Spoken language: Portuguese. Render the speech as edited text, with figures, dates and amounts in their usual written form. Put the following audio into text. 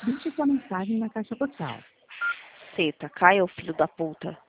Digite sua mensagem na caixa postal. Seta, Caio, filho da puta.